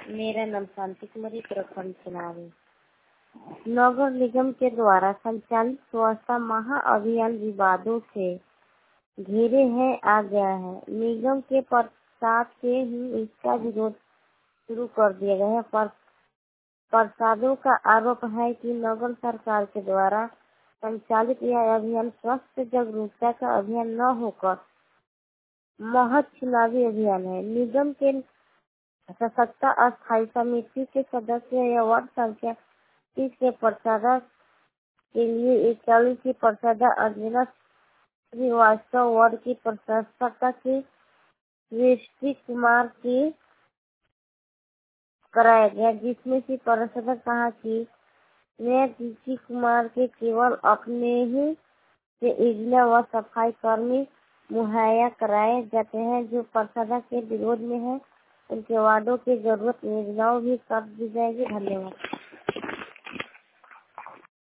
मेरा नाम शांति कुमारी, प्रखंड चुनावी। नगर निगम के द्वारा संचालित स्वच्छता महाअभियान विवादों से घेरे है आ गया है। निगम के प्रसाद से ही इसका विरोध शुरू कर दिया गया है। प्रसादों का आरोप है कि नगर सरकार के द्वारा संचालित यह अभियान स्वास्थ्य जागरूकता का अभियान न होकर महज चुनावी अभियान है। निगम के सशक्ता अस्थायी समिति के सदस्य या वार्ड संख्या 30 के प्रसादा के लिए 41 की प्रसादा अर्जुना श्रीवास्तव, वार्ड की प्रशासक की सृष्टि कुमार की कराया गया, जिसमें से प्रशासक कहा कि मेयर सृष्टि कुमार के केवल अपने ही से इंजीनियर व सफाई कर्मी मुहैया कराए जाते हैं। जो प्रसादा के विरोध में है उनके वार्डों की जरूरत योजनाओं भी कर दी जाएगी। धन्यवाद।